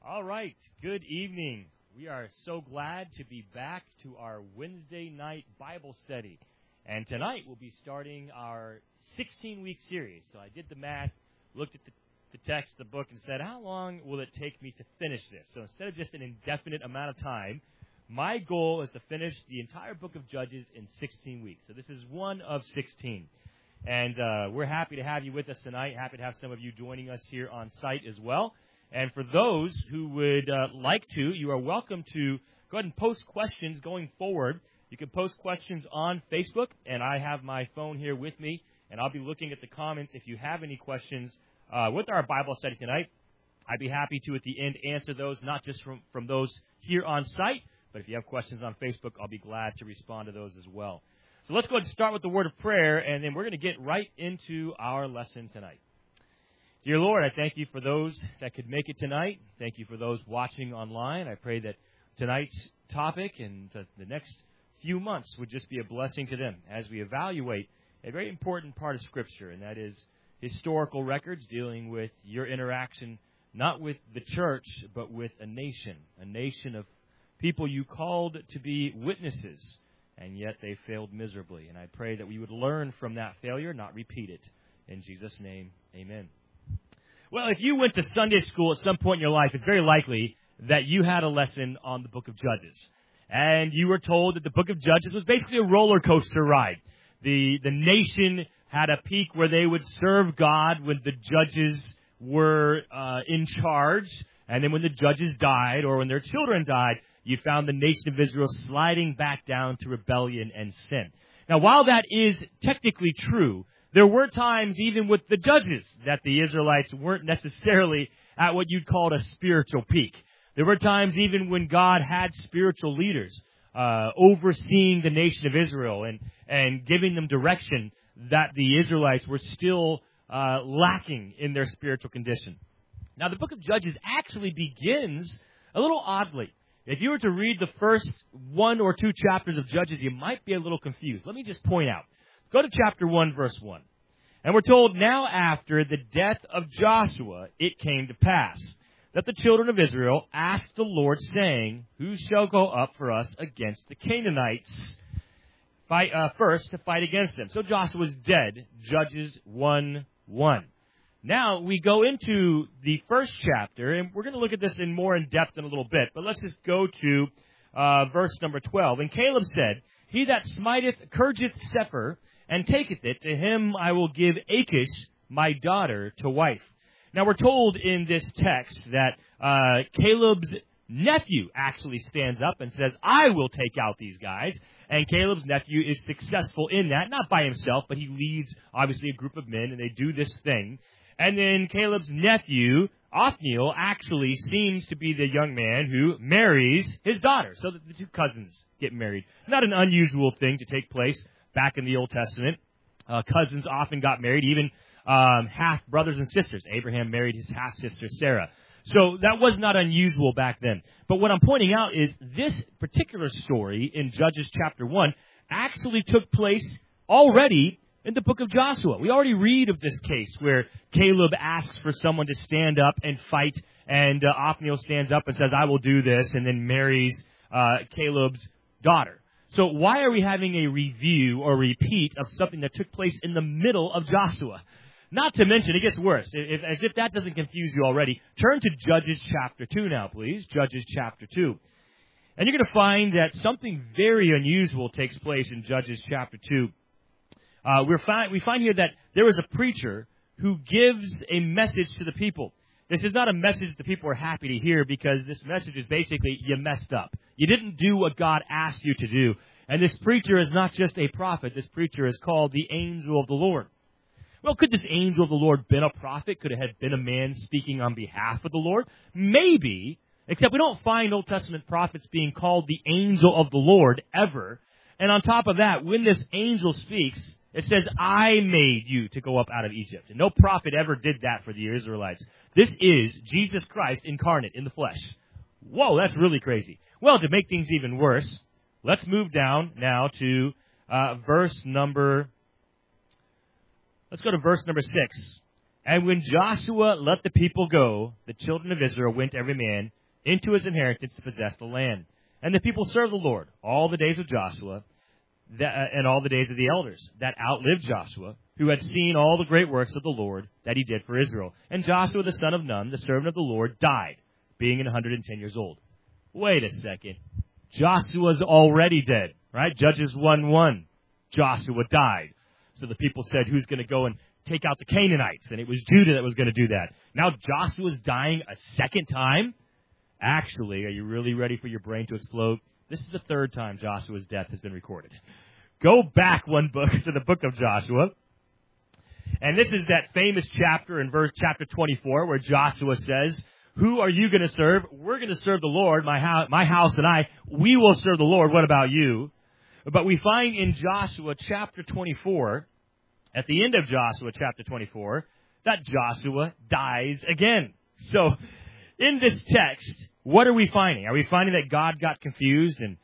All right, good evening. We are so glad to be back to our Wednesday night Bible study. And tonight we'll be starting our 16-week series. So I did the math, looked at the text, the book, and said, how long will it take me to finish this? So instead of just an indefinite amount of time, my goal is to finish the entire book of Judges in 16 weeks. So this is one of 16. And we're happy to have you with us tonight. Happy to have some of you joining us here on site as well. And for those who would like to, you are welcome to go ahead and post questions going forward. You can post questions on Facebook, and I have my phone here with me, and I'll be looking at the comments. If you have any questions with our Bible study tonight, I'd be happy to, at the end, answer those, not just from those here on site, but if you have questions on Facebook, I'll be glad to respond to those as well. So let's go ahead and start with the word of prayer, and then we're going to get right into our lesson tonight. Dear Lord, I thank you for those that could make it tonight. Thank you for those watching online. I pray that tonight's topic and the next few months would just be a blessing to them as we evaluate a very important part of Scripture, and that is historical records dealing with your interaction, not with the church, but with a nation of people you called to be witnesses, and yet they failed miserably. And I pray that we would learn from that failure, not repeat it. In Jesus' name, amen. Well, if you went to Sunday school at some point in your life, it's very likely that you had a lesson on the book of Judges. And you were told that the book of Judges was basically a roller coaster ride. The nation had a peak where they would serve God when the judges were in charge. And then when the judges died or when their children died, you found the nation of Israel sliding back down to rebellion and sin. Now, while that is technically true, there were times, even with the judges, that the Israelites weren't necessarily at what you'd call a spiritual peak. There were times even when God had spiritual leaders overseeing the nation of Israel and giving them direction, that the Israelites were still lacking in their spiritual condition. Now, the book of Judges actually begins a little oddly. If you were to read the first one or two chapters of Judges, you might be a little confused. Let me just point out. Go to chapter 1, verse 1. And we're told, now after the death of Joshua, it came to pass that the children of Israel asked the Lord, saying, who shall go up for us against the Canaanites first to fight against them? So Joshua was dead, Judges 1:1. Now we go into the first chapter, and we're going to look at this in more in depth in a little bit. But let's just go to verse number 12. And Caleb said, he that smiteth Kirjath-sepher, and taketh it, to him I will give Achish, my daughter, to wife. Now we're told in this text that Caleb's nephew actually stands up and says, I will take out these guys. And Caleb's nephew is successful in that, not by himself, but he leads, obviously, a group of men, and they do this thing. And then Caleb's nephew, Othniel, actually seems to be the young man who marries his daughter. So that the two cousins get married. Not an unusual thing to take place back in the Old Testament. Cousins often got married, even half brothers and sisters. Abraham married his half-sister Sarah. So that was not unusual back then. But what I'm pointing out is this particular story in Judges chapter 1 actually took place already in the book of Joshua. We already read of this case where Caleb asks for someone to stand up and fight, and Othniel stands up and says, I will do this, and then marries Caleb's daughter. So why are we having a review or repeat of something that took place in the middle of Joshua? Not to mention, it gets worse. As if that doesn't confuse you already, turn to Judges chapter 2 now, please. Judges chapter 2. And you're going to find that something very unusual takes place in Judges chapter 2. We find here that there is a preacher who gives a message to the people. This is not a message the people are happy to hear, because this message is basically, you messed up. You didn't do what God asked you to do. And this preacher is not just a prophet. This preacher is called the angel of the Lord. Well, could this angel of the Lord been a prophet? Could it have been a man speaking on behalf of the Lord? Maybe, except we don't find Old Testament prophets being called the angel of the Lord ever. And on top of that, when this angel speaks, it says, I made you to go up out of Egypt. And no prophet ever did that for the Israelites. This is Jesus Christ incarnate in the flesh. Whoa, that's really crazy. Well, to make things even worse, let's move down now to verse number 6. And when Joshua let the people go, the children of Israel went every man into his inheritance to possess the land. And the people served the Lord all the days of Joshua and all the days of the elders that outlived Joshua, who had seen all the great works of the Lord that he did for Israel. And Joshua the son of Nun, the servant of the Lord, died, being 110 years old. Wait a second. Joshua's already dead, right? Judges 1:1. Joshua died. So the people said, who's going to go and take out the Canaanites? And it was Judah that was going to do that. Now Joshua's dying a second time? Actually, are you really ready for your brain to explode? This is the third time Joshua's death has been recorded. Go back one book to the book of Joshua. And this is that famous chapter in chapter 24 where Joshua says, who are you going to serve? We're going to serve the Lord, my house and I. We will serve the Lord. What about you? But we find in Joshua chapter 24, at the end of Joshua chapter 24, that Joshua dies again. So in this text, what are we finding? Are we finding that God got confused and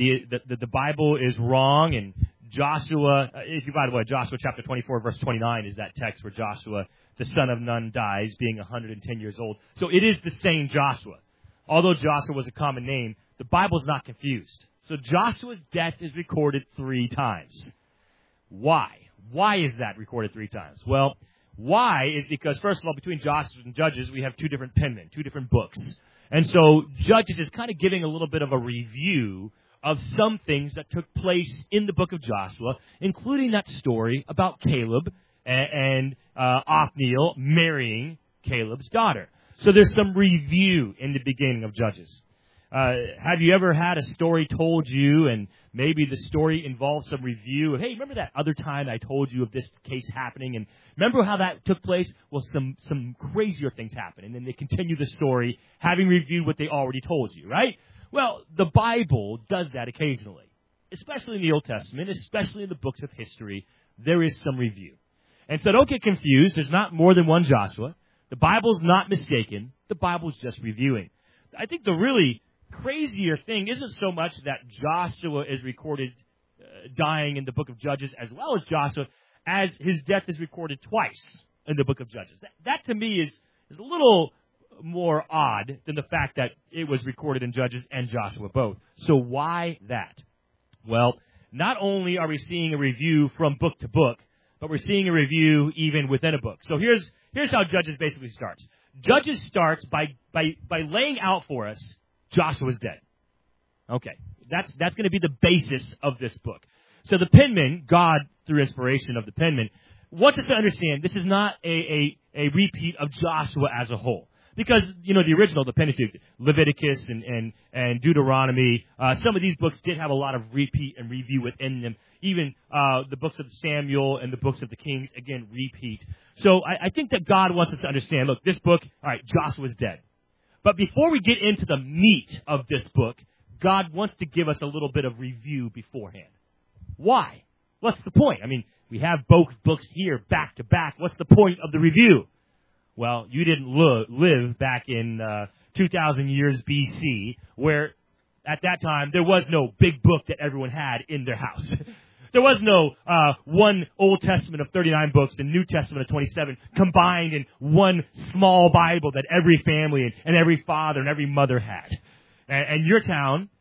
the Bible is wrong? And Joshua, by the way, Joshua chapter 24, verse 29 is that text where Joshua, the son of Nun, dies, being 110 years old. So it is the same Joshua. Although Joshua was a common name, the Bible's not confused. So Joshua's death is recorded 3 times. Why? Why is that recorded 3 times? Well, why is because, first of all, between Joshua and Judges, we have 2 different penmen, 2 different books. And so Judges is kind of giving a little bit of a review of some things that took place in the book of Joshua, including that story about Caleb and Othniel marrying Caleb's daughter. So there's some review in the beginning of Judges. Have you ever had a story told you, and maybe the story involves some review of, hey, remember that other time I told you of this case happening, and remember how that took place? Well, some crazier things happen, and then they continue the story, having reviewed what they already told you, right? Well, the Bible does that occasionally, especially in the Old Testament, especially in the books of history. There is some review. And so don't get confused. There's not more than one Joshua. The Bible's not mistaken. The Bible's just reviewing. I think the really crazier thing isn't so much that Joshua is recorded dying in the book of Judges as well as Joshua, as his death is recorded twice in the book of Judges. That to me is a little more odd than the fact that it was recorded in Judges and Joshua both. So why that? Well, not only are we seeing a review from book to book, but we're seeing a review even within a book. So here's how Judges basically starts. Judges starts by laying out for us Joshua's dead. Okay, that's going to be the basis of this book. So the penman, God, through inspiration of the penman, wants us to understand this is not a repeat of Joshua as a whole. Because, the original, the Pentateuch, Leviticus and Deuteronomy, some of these books did have a lot of repeat and review within them. Even the books of Samuel and the books of the Kings, again, repeat. So I think that God wants us to understand, look, this book, all right, Joshua's dead. But before we get into the meat of this book, God wants to give us a little bit of review beforehand. Why? What's the point? I mean, we have both books here back to back. What's the point of the review? Well, you didn't live back in 2,000 years BC, where at that time there was no big book that everyone had in their house. There was no one Old Testament of 39 books and New Testament of 27 combined in one small Bible that every family and every father and every mother had. And your town,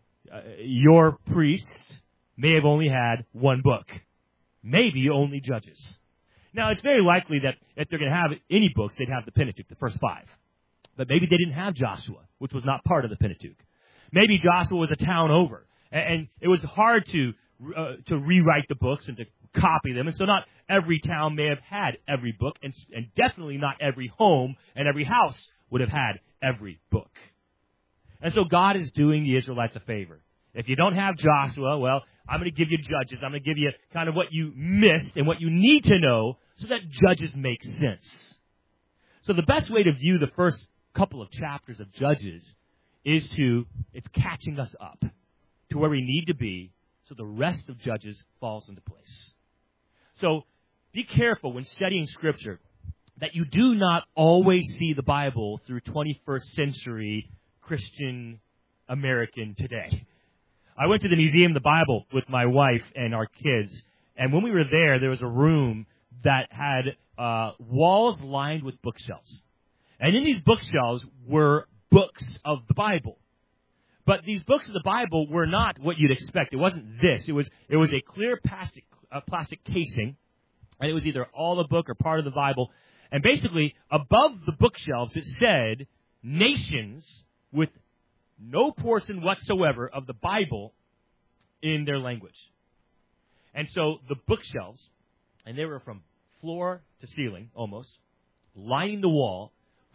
your priests may have only had one book. Maybe only Judges. Now, it's very likely that if they're going to have any books, they'd have the Pentateuch, the first 5. But maybe they didn't have Joshua, which was not part of the Pentateuch. Maybe Joshua was a town over, and it was hard to rewrite the books and to copy them. And so not every town may have had every book, and definitely not every home and every house would have had every book. And so God is doing the Israelites a favor. If you don't have Joshua, well, I'm going to give you Judges. I'm going to give you kind of what you missed and what you need to know so that Judges make sense. So the best way to view the first couple of chapters of Judges is it's catching us up to where we need to be so the rest of Judges falls into place. So be careful when studying Scripture that you do not always see the Bible through 21st century Christian American today. I went to the Museum of the Bible with my wife and our kids, and when we were there was a room that had walls lined with bookshelves. And in these bookshelves were books of the Bible. But these books of the Bible were not what you'd expect. It wasn't this. It was a clear plastic casing, and it was either all the book or part of the Bible. And basically, above the bookshelves, it said, nations with no portion whatsoever of the Bible in their language. And so the bookshelves, and they were from floor to ceiling, almost, lining the wall,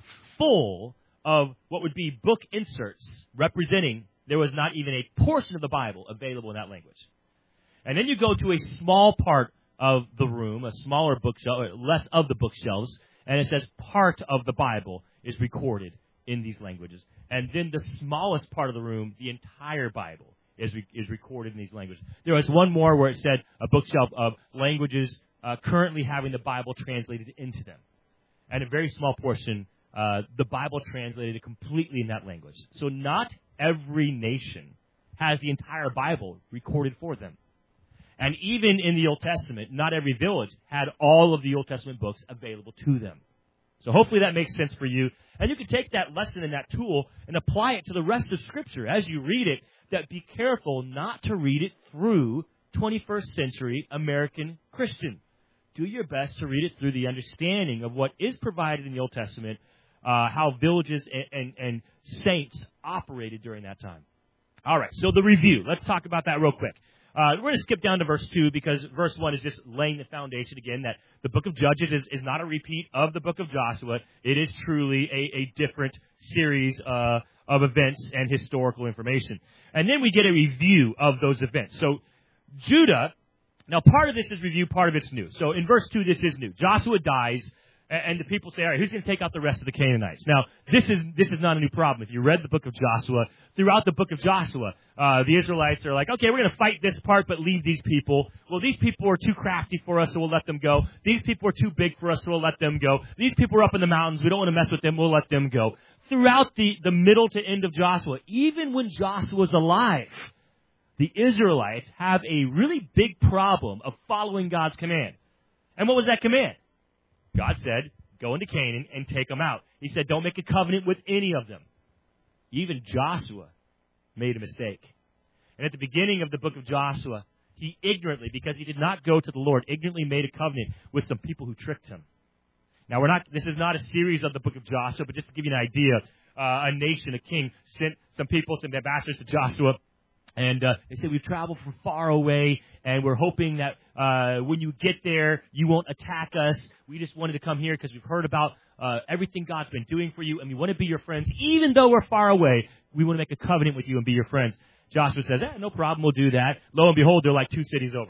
full of what would be book inserts representing there was not even a portion of the Bible available in that language. And then you go to a small part of the room, a smaller bookshelf, or less of the bookshelves, and it says part of the Bible is recorded in these languages. And then the smallest part of the room, the entire Bible, is recorded in these languages. There was one more where it said a bookshelf of languages currently having the Bible translated into them. And a very small portion, the Bible translated completely in that language. So not every nation has the entire Bible recorded for them. And even in the Old Testament, not every village had all of the Old Testament books available to them. So hopefully that makes sense for you. And you can take that lesson and that tool and apply it to the rest of Scripture as you read it, that be careful not to read it through 21st century American Christian. Do your best to read it through the understanding of what is provided in the Old Testament, how villages and saints operated during that time. All right, so the review. Let's talk about that real quick. We're going to skip down to verse 2 because verse 1 is just laying the foundation again that the book of Judges is not a repeat of the book of Joshua. It is truly a different series of events and historical information. And then we get a review of those events. So Judah, now part of this is review, part of it's new. So in verse 2, this is new. Joshua dies, and the people say, all right, who's going to take out the rest of the Canaanites? Now, this is not a new problem. If you read the book of Joshua, throughout the book of Joshua, the Israelites are like, okay, we're going to fight this part, but leave these people. Well, these people are too crafty for us, so we'll let them go. These people are too big for us, so we'll let them go. These people are up in the mountains. We don't want to mess with them. We'll let them go. Throughout the middle to end of Joshua, even when Joshua's alive, the Israelites have a really big problem of following God's command. And what was that command? God said, go into Canaan and take them out. He said, don't make a covenant with any of them. Even Joshua made a mistake. And at the beginning of the book of Joshua, he ignorantly, because he did not go to the Lord, ignorantly made a covenant with some people who tricked him. Now, this is not a series of the book of Joshua, but just to give you an idea, a nation, a king, sent some people, some ambassadors to Joshua, and they said, we've traveled from far away, and we're hoping that when you get there, you won't attack us. We just wanted to come here because we've heard about everything God's been doing for you, and we want to be your friends. Even though we're far away, we want to make a covenant with you and be your friends. Joshua says, no problem, we'll do that. Lo and behold, they're like 2 cities over.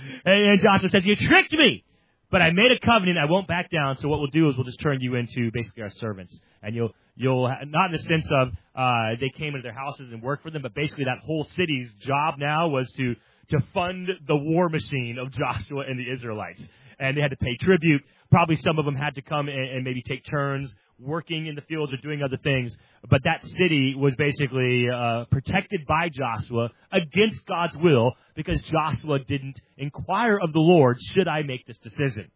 and Joshua says, you tricked me. But I made a covenant, I won't back down, so what we'll do is we'll just turn you into basically our servants. And you'll not in the sense of they came into their houses and worked for them, but basically that whole city's job now was to fund the war machine of Joshua and the Israelites. And they had to pay tribute. Probably some of them had to come and maybe take turns working in the fields or doing other things. But that city was basically protected by Joshua against God's will because Joshua didn't inquire of the Lord, should I make this decision?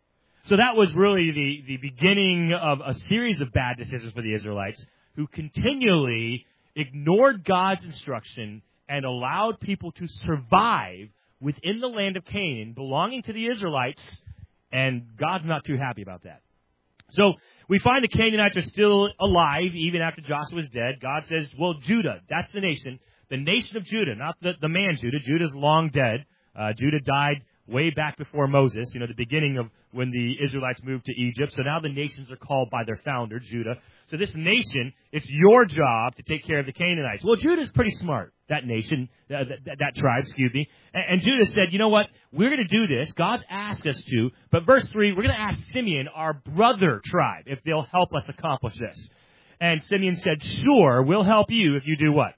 So that was really the beginning of a series of bad decisions for the Israelites who continually ignored God's instruction and allowed people to survive within the land of Canaan belonging to the Israelites, and God's not too happy about that. So we find the Canaanites are still alive even after Joshua's dead. God says, well, Judah, that's the nation of Judah, not the man Judah. Judah's long dead. Judah died way back before Moses, the beginning of when the Israelites moved to Egypt. So now the nations are called by their founder, Judah. So this nation, it's your job to take care of the Canaanites. Well, Judah's pretty smart, that nation, that tribe, And Judah said, you know what? We're going to do this. God's asked us to. But verse 3, we're going to ask Simeon, our brother tribe, if they'll help us accomplish this. And Simeon said, sure, we'll help you if you do what?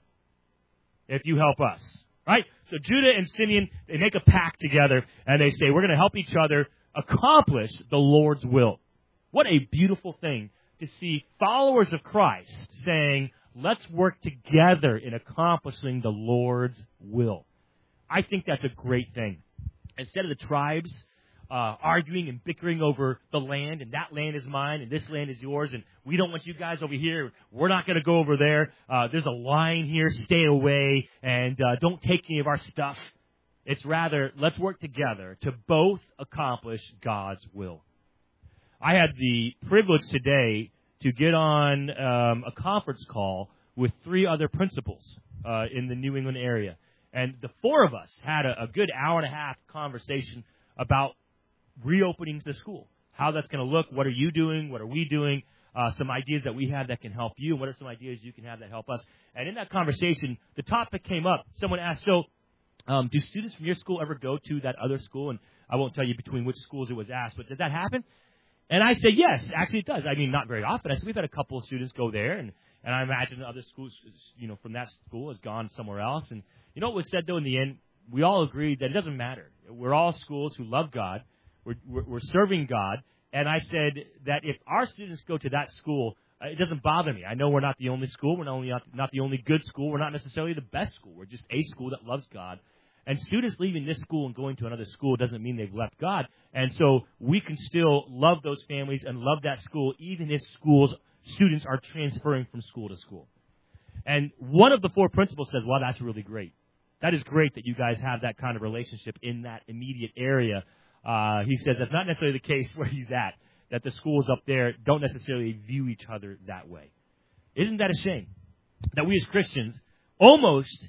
If you help us. Right? So Judah and Simeon, they make a pact together, and they say, we're going to help each other accomplish the Lord's will. What a beautiful thing to see followers of Christ saying, let's work together in accomplishing the Lord's will. I think that's a great thing. Instead of the tribes arguing and bickering over the land, and that land is mine, and this land is yours, and we don't want you guys over here. We're not going to go over there. There's a line here. Stay away, and don't take any of our stuff. It's rather, let's work together to both accomplish God's will. I had the privilege today to get on a conference call with 3 other principals in the New England area. And the 4 of us had a good hour and a half conversation about reopening the school, how that's going to look, what are you doing, what are we doing, some ideas that we have that can help you, and what are some ideas you can have that help us. And in that conversation, the topic came up. Someone asked, so do students from your school ever go to that other school? And I won't tell you between which schools it was asked, but does that happen? And I said, yes, actually it does. I mean, not very often. I said, we've had a couple of students go there, and I imagine other schools, from that school has gone somewhere else. And you know what was said, though, in the end? We all agreed that it doesn't matter. We're all schools who love God. We're serving God. And I said that if our students go to that school, it doesn't bother me. I know we're not the only school. We're not the only good school. We're not necessarily the best school. We're just a school that loves God. And students leaving this school and going to another school doesn't mean they've left God. And so we can still love those families and love that school, even if students are transferring from school to school. And one of the 4 principals says, well, that's really great. That is great that you guys have that kind of relationship in that immediate area. He says that's not necessarily the case where he's at, that the schools up there don't necessarily view each other that way. Isn't that a shame? That we as Christians almost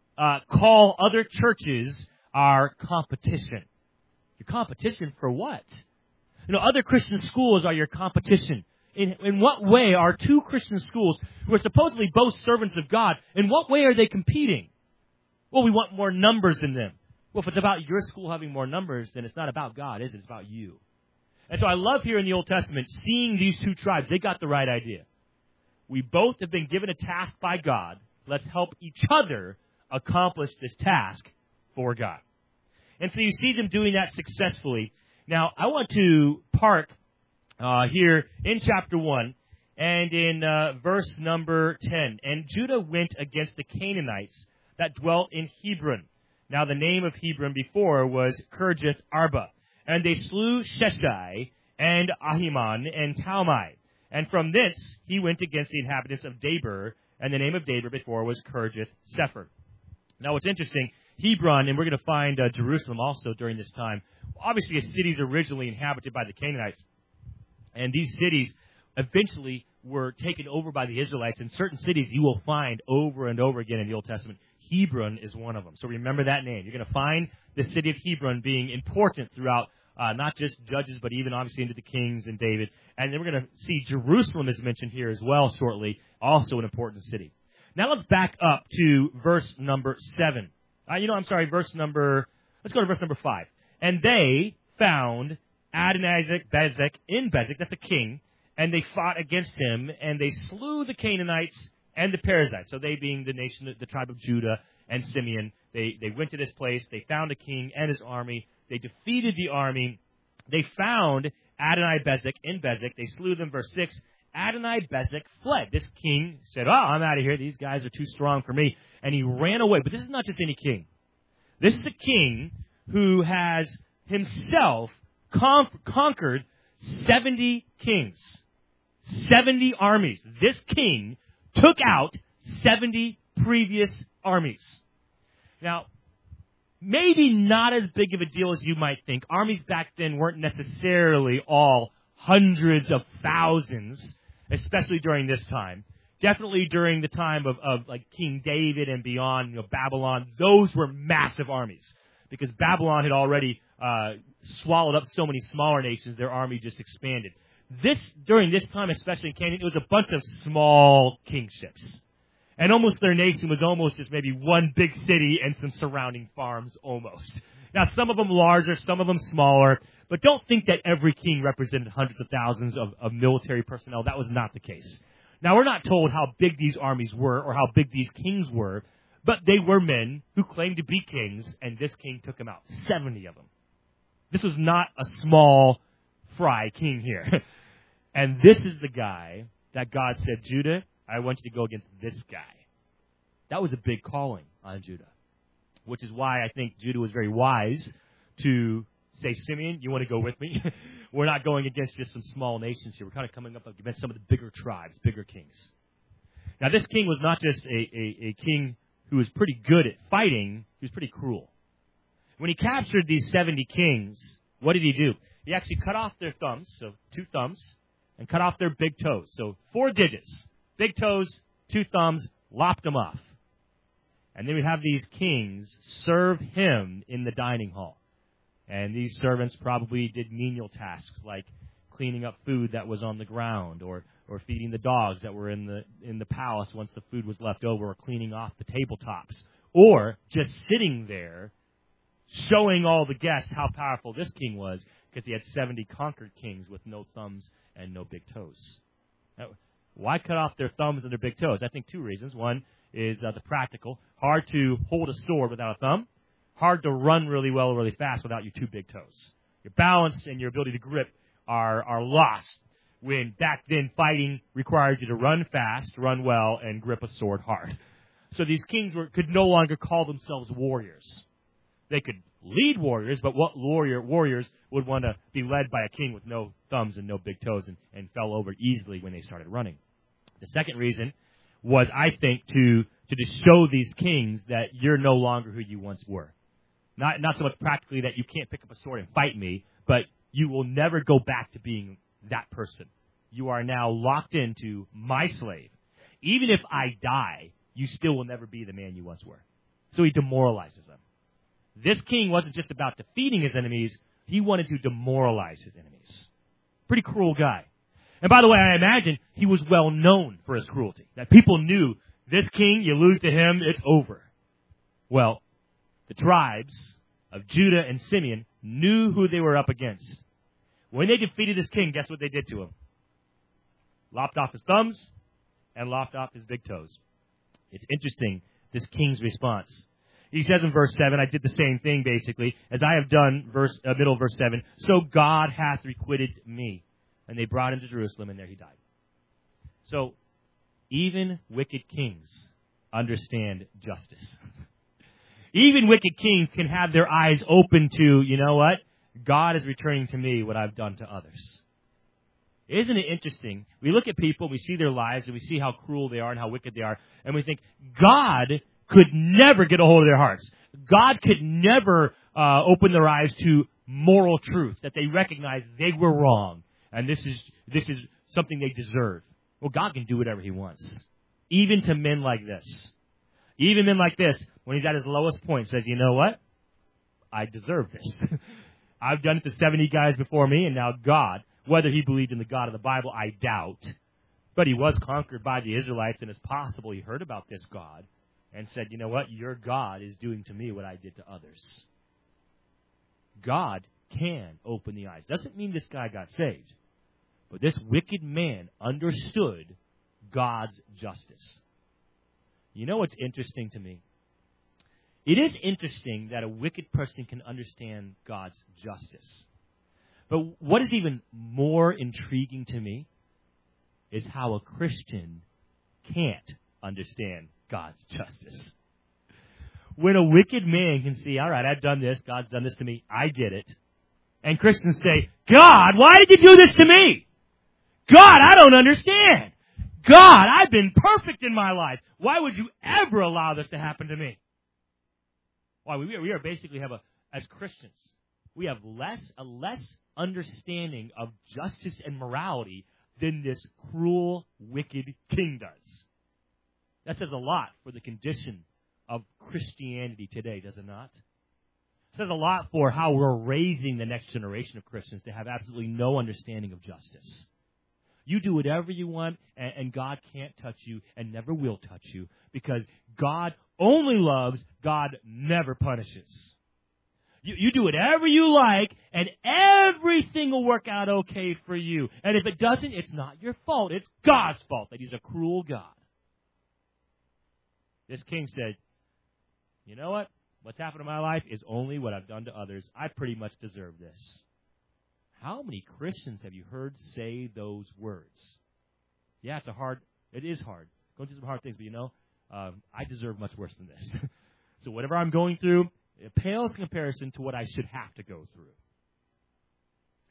call other churches our competition. Your competition for what? Other Christian schools are your competition. In what way are 2 Christian schools who are supposedly both servants of God, in what way are they competing? Well, we want more numbers in them. Well, if it's about your school having more numbers, then it's not about God, is it? It's about you. And so I love here in the Old Testament seeing these 2 tribes. They got the right idea. We both have been given a task by God. Let's help each other accomplish this task for God. And so you see them doing that successfully. Now, I want to park here in chapter 1 and in verse number 10. And Judah went against the Canaanites that dwelt in Hebron. Now, the name of Hebron before was Kirjath Arba. And they slew Sheshai and Ahiman and Talmai. And from thence he went against the inhabitants of Debir, and the name of Debir before was Kirjath Sepher. Now, what's interesting, Hebron, and we're going to find Jerusalem also during this time, obviously cities originally inhabited by the Canaanites. And these cities eventually were taken over by the Israelites. In certain cities you will find over and over again in the Old Testament. Hebron is one of them. So remember that name. You're going to find the city of Hebron being important throughout not just Judges, but even obviously into the Kings and David. And then we're going to see Jerusalem is mentioned here as well shortly, also an important city. Now let's back up to verse number 7. Let's go to verse number 5. And they found Adonizek-Bezek in Bezek, that's a king, and they fought against him, and they slew the Canaanites and the Perizzites. So they being the nation, the tribe of Judah and Simeon. They went to this place. They found a king and his army. They defeated the army. They found Adonai-Bezek in Bezek. They slew them. Verse 6, Adonai-Bezek fled. This king said, I'm out of here. These guys are too strong for me. And he ran away. But this is not just any king. This is a king who has himself conquered 70 kings, 70 armies. This king took out 70 previous armies. Now, maybe not as big of a deal as you might think. Armies back then weren't necessarily all hundreds of thousands, especially during this time. Definitely during the time of like King David and beyond, Babylon, those were massive armies. Because Babylon had already swallowed up so many smaller nations, their army just expanded. During this time, especially in Canaan, it was a bunch of small kingships. And almost their nation was almost just maybe one big city and some surrounding farms almost. Now, some of them larger, some of them smaller. But don't think that every king represented hundreds of thousands of military personnel. That was not the case. Now, we're not told how big these armies were or how big these kings were. But they were men who claimed to be kings, and this king took them out. 70 of them. This was not a small fry king here. And this is the guy that God said, Judah, I want you to go against this guy. That was a big calling on Judah, which is why I think Judah was very wise to say, Simeon, you want to go with me? We're not going against just some small nations here. We're kind of coming up against some of the bigger tribes, bigger kings. Now, this king was not just a king who was pretty good at fighting. He was pretty cruel. When he captured these 70 kings, what did he do? He actually cut off their thumbs, so 2 thumbs, and cut off their big toes. So 4 digits, big toes, 2 thumbs, lopped them off. And then we have these kings serve him in the dining hall. And these servants probably did menial tasks like cleaning up food that was on the ground, or feeding the dogs that were in the palace once the food was left over, or cleaning off the tabletops, or just sitting there showing all the guests how powerful this king was, because he had 70 conquered kings with no thumbs and no big toes. Now, why cut off their thumbs and their big toes? I think 2 reasons. One is the practical. Hard to hold a sword without a thumb. Hard to run really well, really fast without your 2 big toes. Your balance and your ability to grip are lost when back then fighting required you to run fast, run well, and grip a sword hard. So these kings could no longer call themselves warriors. They could lead warriors, but what warriors would want to be led by a king with no thumbs and no big toes and fell over easily when they started running? The second reason was, I think, to show these kings that you're no longer who you once were. Not so much practically that you can't pick up a sword and fight me, but you will never go back to being that person. You are now locked into my slave. Even if I die, you still will never be the man you once were. So he demoralizes them. This king wasn't just about defeating his enemies. He wanted to demoralize his enemies. Pretty cruel guy. And by the way, I imagine he was well known for his cruelty. That people knew, this king, you lose to him, it's over. Well, the tribes of Judah and Simeon knew who they were up against. When they defeated this king, guess what they did to him? Lopped off his thumbs and lopped off his big toes. It's interesting, this king's response. He says in verse 7, I did the same thing, basically, as I have done, middle of verse 7, so God hath requited me. And they brought him to Jerusalem, and there he died. So, even wicked kings understand justice. Even wicked kings can have their eyes open to, you know what? God is returning to me what I've done to others. Isn't it interesting? We look at people, we see their lives, and we see how cruel they are and how wicked they are, and we think, God could never get a hold of their hearts. God could never open their eyes to moral truth, that they recognize they were wrong, and this is something they deserve. Well, God can do whatever he wants, even to men like this. Even men like this, when he's at his lowest point, says, you know what? I deserve this. I've done it to 70 guys before me, and now God, whether he believed in the God of the Bible, I doubt. But he was conquered by the Israelites, and it's possible he heard about this God and said, you know what? Your God is doing to me what I did to others. God can open the eyes. Doesn't mean this guy got saved. But this wicked man understood God's justice. You know what's interesting to me? It is interesting that a wicked person can understand God's justice. But what is even more intriguing to me is how a Christian can't understand God's justice. When a wicked man can see, all right, I've done this, God's done this to me, I get it. And Christians say, God, why did you do this to me? God, I don't understand. God, I've been perfect in my life. Why would you ever allow this to happen to me? Why, we are basically as Christians, we have a less understanding of justice and morality than this cruel, wicked king does. That says a lot for the condition of Christianity today, does it not? It says a lot for how we're raising the next generation of Christians to have absolutely no understanding of justice. You do whatever you want, and God can't touch you and never will touch you because God only loves, God never punishes. You do whatever you like, and everything will work out okay for you. And if it doesn't, it's not your fault. It's God's fault that he's a cruel God. This king said, you know what? What's happened in my life is only what I've done to others. I pretty much deserve this. How many Christians have you heard say those words? Yeah, it is hard. Going through some hard things, but you know, I deserve much worse than this. So whatever I'm going through, it pales in comparison to what I should have to go through.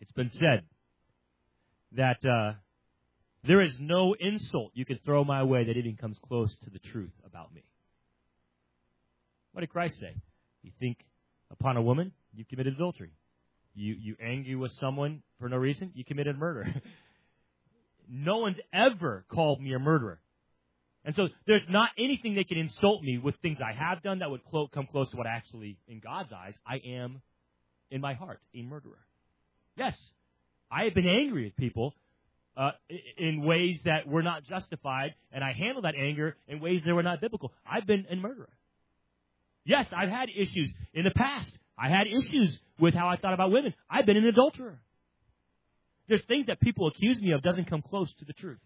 It's been said that there is no insult you can throw my way that even comes close to the truth about me. What did Christ say? You think upon a woman, you committed adultery. You angry with someone for no reason, you committed murder. No one's ever called me a murderer. And so there's not anything they can insult me with things I have done that would come close to what actually, in God's eyes, I am, in my heart, a murderer. Yes, I have been angry with people in ways that were not justified, and I handled that anger in ways that were not biblical. I've been a murderer. Yes, I've had issues in the past. I had issues with how I thought about women. I've been an adulterer. There's things that people accuse me of doesn't come close to the truth.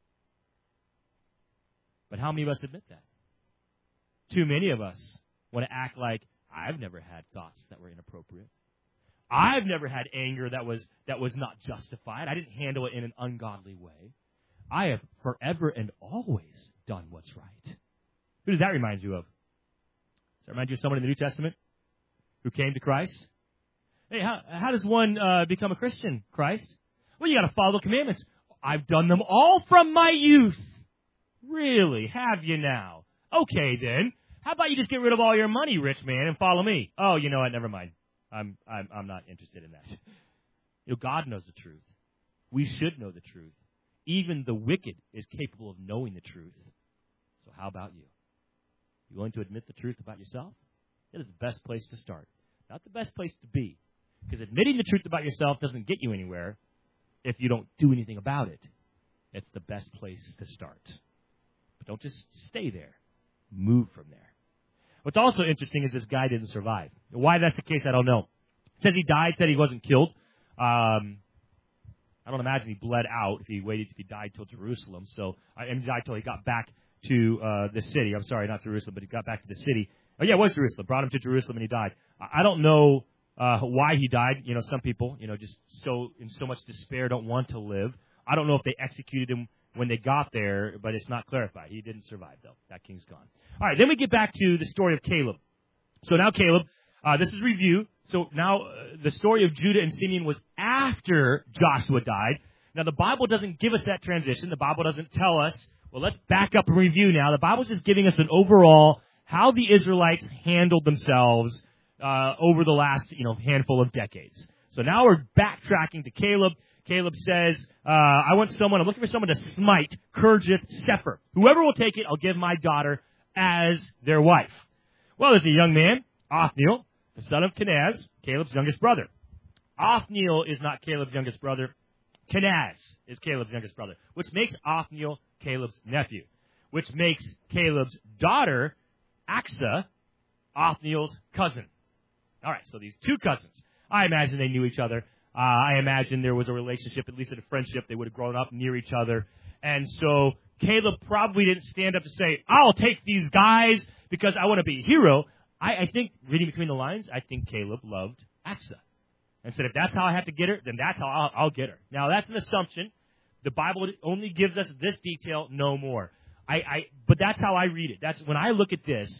But how many of us admit that? Too many of us want to act like, I've never had thoughts that were inappropriate. I've never had anger that was not justified. I didn't handle it in an ungodly way. I have forever and always done what's right. Who does that remind you of? Does that remind you of someone in the New Testament who came to Christ? Hey, how does one become a Christian, Christ? Well, you got to follow the commandments. I've done them all from my youth. Really? Have you now? Okay, then. How about you just get rid of all your money, rich man, and follow me? Oh, you know what? Never mind. I'm not interested in that. You know, God knows the truth. We should know the truth. Even the wicked is capable of knowing the truth. So how about you? You willing to admit the truth about yourself? That is the best place to start. Not the best place to be. Because admitting the truth about yourself doesn't get you anywhere if you don't do anything about it. It's the best place to start. But don't just stay there. Move from there. What's also interesting is this guy didn't survive. Why that's the case, I don't know. It says he died, said he wasn't killed. I don't imagine he bled out if he died till Jerusalem. So, he died till he got back to the city. I'm sorry, not Jerusalem, but he got back to the city. Oh, yeah, it was Jerusalem. Brought him to Jerusalem and he died. I don't know why he died. You know, some people, just in so much despair don't want to live. I don't know if they executed him when they got there, but it's not clarified. He didn't survive, though. That king's gone. All right, then we get back to the story of Caleb. So now Caleb, this is review. So now the story of Judah and Simeon was after Joshua died. Now the Bible doesn't give us that transition. The Bible doesn't tell us, well, let's back up and review now. The Bible's just giving us an overall how the Israelites handled themselves over the last, handful of decades. So now we're backtracking to Caleb. Caleb says, I'm looking for someone to smite Kirjath Sepher. Whoever will take it, I'll give my daughter as their wife. Well, there's a young man, Othniel, the son of Kenaz, Caleb's youngest brother. Othniel is not Caleb's youngest brother. Kenaz is Caleb's youngest brother, which makes Othniel Caleb's nephew, which makes Caleb's daughter, Achsah, Othniel's cousin. All right, so these two cousins. I imagine they knew each other. I imagine there was a relationship, at least a friendship. They would have grown up near each other. And so Caleb probably didn't stand up to say, I'll take these guys because I want to be a hero. I think, reading between the lines, I think Caleb loved Achsah. And said, if that's how I have to get her, then that's how I'll get her. Now, that's an assumption. The Bible only gives us this detail, no more. But that's how I read it. That's when I look at this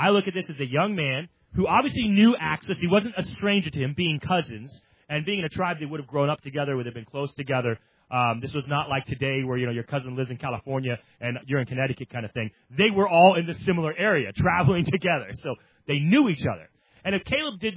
as a young man who obviously knew Achsah. He wasn't a stranger to him, being cousins. And being in a tribe, they would have grown up together, would have been close together. This was not like today where, your cousin lives in California and you're in Connecticut kind of thing. They were all in the similar area, traveling together. So they knew each other. And if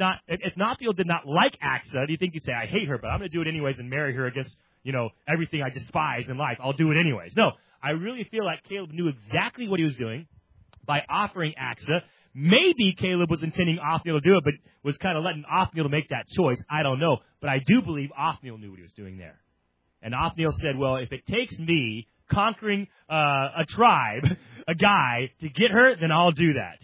Othniel did not like Achsah, do you think he'd say, I hate her, but I'm going to do it anyways and marry her against, everything I despise in life. I'll do it anyways. No, I really feel like Caleb knew exactly what he was doing by offering Achsah. Maybe Caleb was intending Othniel to do it, but was kind of letting Othniel to make that choice. I don't know. But I do believe Othniel knew what he was doing there. And Othniel said, well, if it takes me conquering a tribe, a guy, to get her, then I'll do that.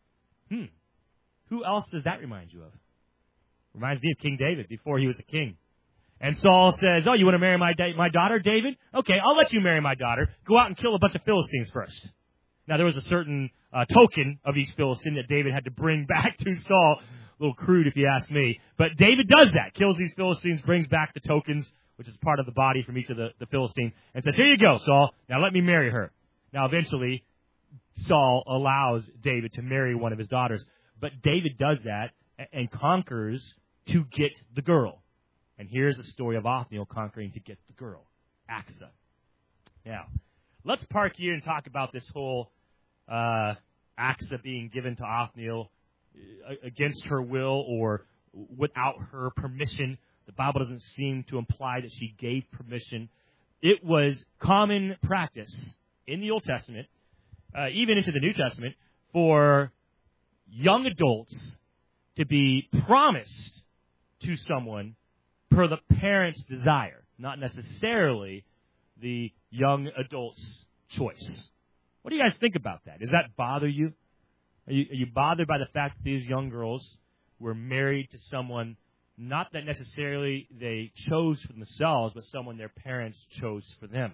Who else does that remind you of? Reminds me of King David before he was a king. And Saul says, oh, you want to marry my daughter, David? Okay, I'll let you marry my daughter. Go out and kill a bunch of Philistines first. Now, there was a certain token of each Philistine that David had to bring back to Saul. A little crude, if you ask me. But David does that. Kills these Philistines, brings back the tokens, which is part of the body from each of the Philistines, and says, here you go, Saul. Now let me marry her. Now, eventually, Saul allows David to marry one of his daughters. But David does that and conquers to get the girl. And here's the story of Othniel conquering to get the girl, Achsah. Now, let's park here and talk about this whole Achsah being given to Othniel against her will or without her permission. The Bible doesn't seem to imply that she gave permission. It was common practice in the Old Testament, even into the New Testament, for young adults to be promised to someone per the parent's desire, not necessarily the young adult's choice. What do you guys think about that? Does that bother you? Are you bothered by the fact that these young girls were married to someone not that necessarily they chose for themselves, but someone their parents chose for them?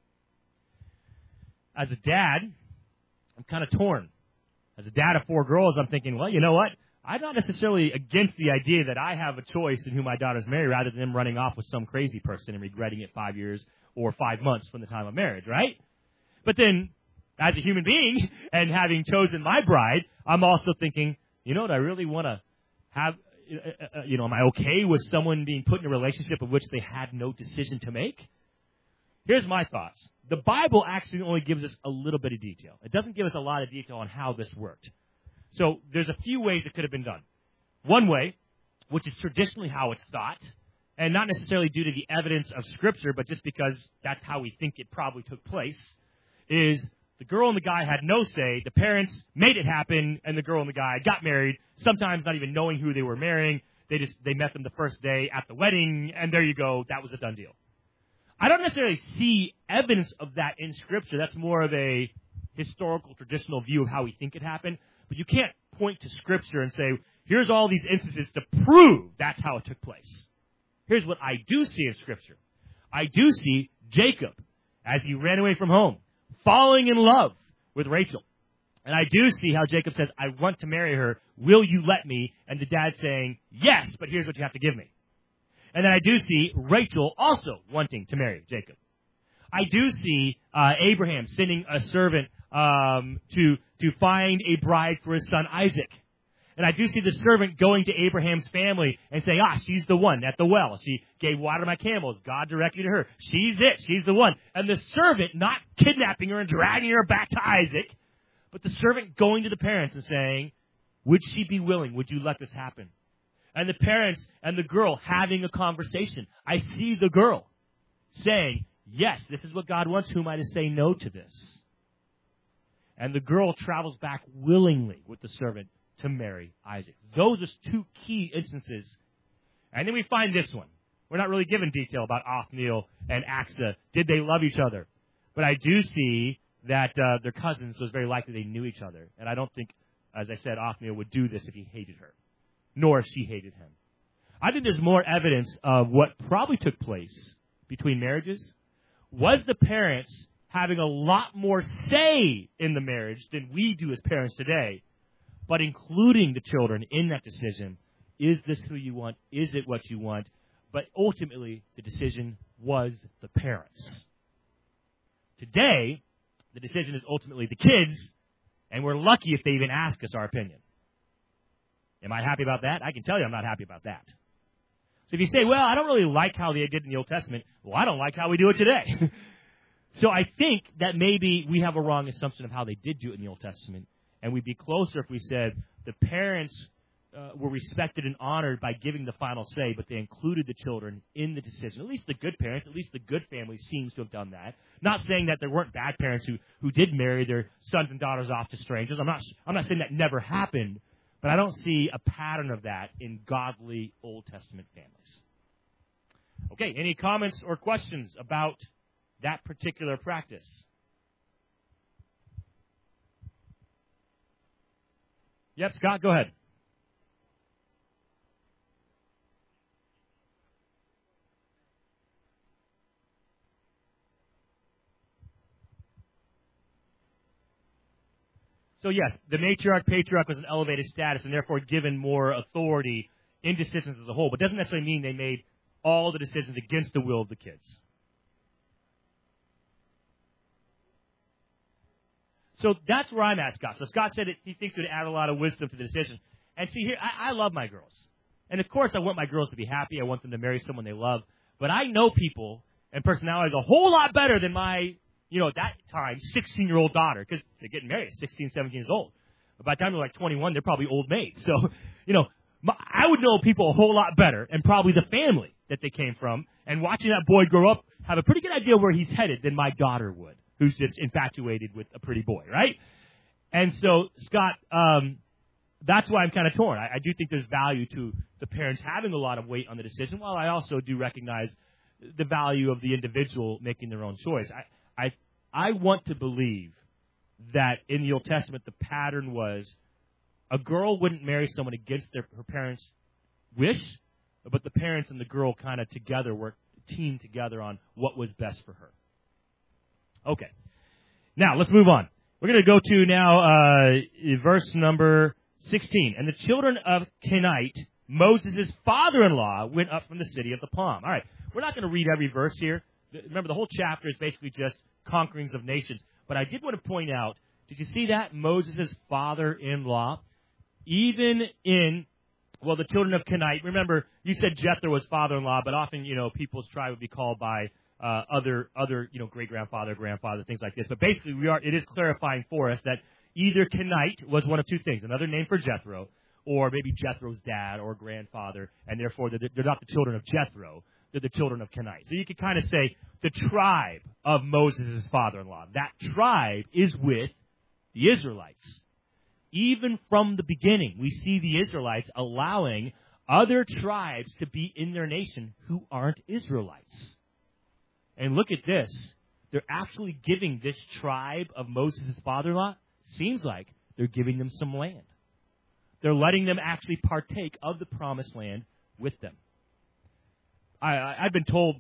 As a dad, I'm kind of torn. As a dad of 4 girls, I'm thinking, well, you know what? I'm not necessarily against the idea that I have a choice in who my daughters marry rather than them running off with some crazy person and regretting it 5 years or 5 months from the time of marriage, right? But then, as a human being and having chosen my bride, I'm also thinking, you know what, I really want to have, am I okay with someone being put in a relationship of which they had no decision to make? Here's my thoughts. The Bible actually only gives us a little bit of detail. It doesn't give us a lot of detail on how this worked. So there's a few ways it could have been done. One way, which is traditionally how it's thought, and not necessarily due to the evidence of Scripture, but just because that's how we think it probably took place, is the girl and the guy had no say. The parents made it happen, and the girl and the guy got married, sometimes not even knowing who they were marrying. They met them the first day at the wedding, and there you go. That was a done deal. I don't necessarily see evidence of that in Scripture. That's more of a historical, traditional view of how we think it happened. But you can't point to Scripture and say, here's all these instances to prove that's how it took place. Here's what I do see in Scripture. I do see Jacob, as he ran away from home, falling in love with Rachel. And I do see how Jacob says, I want to marry her. Will you let me? And the dad saying, yes, but here's what you have to give me. And then I do see Rachel also wanting to marry Jacob. I do see Abraham sending a servant to find a bride for his son Isaac. And I do see the servant going to Abraham's family and saying, she's the one at the well. She gave water to my camels. God directed her. She's it. She's the one. And the servant not kidnapping her and dragging her back to Isaac, but the servant going to the parents and saying, would she be willing? Would you let this happen? And the parents and the girl having a conversation. I see the girl saying, yes, this is what God wants. Who am I to say no to this? And the girl travels back willingly with the servant to marry Isaac. Those are 2 key instances. And then we find this one. We're not really given detail about Othniel and Achsah. Did they love each other? But I do see that they're cousins, so it's very likely they knew each other. And I don't think, as I said, Othniel would do this if he hated her, nor if she hated him. I think there's more evidence of what probably took place between marriages. Was the parents having a lot more say in the marriage than we do as parents today, but including the children in that decision? Is this who you want? Is it what you want? But ultimately, the decision was the parents. Today, the decision is ultimately the kids, and we're lucky if they even ask us our opinion. Am I happy about that? I can tell you I'm not happy about that. So if you say, well, I don't really like how they did in the Old Testament, well, I don't like how we do it today. So I think that maybe we have a wrong assumption of how they did do it in the Old Testament, and we'd be closer if we said the parents were respected and honored by giving the final say, but they included the children in the decision. At least the good parents, at least the good family seems to have done that. Not saying that there weren't bad parents who did marry their sons and daughters off to strangers. I'm not saying that never happened, but I don't see a pattern of that in godly Old Testament families. Okay, any comments or questions about that particular practice? Yep, Scott, go ahead. So yes, the matriarch, patriarch was an elevated status and therefore given more authority in decisions as a whole, but doesn't necessarily mean they made all the decisions against the will of the kids. So that's where I'm at, Scott. So Scott said he thinks it would add a lot of wisdom to the decision. And see here, I love my girls. And, of course, I want my girls to be happy. I want them to marry someone they love. But I know people and personalities a whole lot better than my, at that time, 16-year-old daughter, because they're getting married at 16, 17 years old. But by the time they're like 21, they're probably old maids. So, I would know people a whole lot better, and probably the family that they came from, and watching that boy grow up, have a pretty good idea where he's headed than my daughter would, who's just infatuated with a pretty boy, right? And so, Scott, that's why I'm kind of torn. I do think there's value to the parents having a lot of weight on the decision, while I also do recognize the value of the individual making their own choice. I want to believe that in the Old Testament the pattern was a girl wouldn't marry someone against her parents' wish, but the parents and the girl kind of together worked, teamed together on what was best for her. Okay. Now, let's move on. We're going to go to now verse number 16. And the children of Kenite, Moses' father-in-law, went up from the city of the palm. All right. We're not going to read every verse here. Remember, the whole chapter is basically just conquerings of nations. But I did want to point out, did you see that? Moses' father-in-law. Even in, the children of Kenite. Remember, you said Jethro was father-in-law, but often, people's tribe would be called by other, great-grandfather, grandfather, things like this. But basically, it is clarifying for us that either Kenite was one of two things, another name for Jethro, or maybe Jethro's dad or grandfather, and therefore they're not the children of Jethro, they're the children of Kenite. So you could kind of say the tribe of Moses' father-in-law. That tribe is with the Israelites. Even from the beginning, we see the Israelites allowing other tribes to be in their nation who aren't Israelites. And look at this. They're actually giving this tribe of Moses' father-in-law, seems like they're giving them some land. They're letting them actually partake of the promised land with them. I've been told,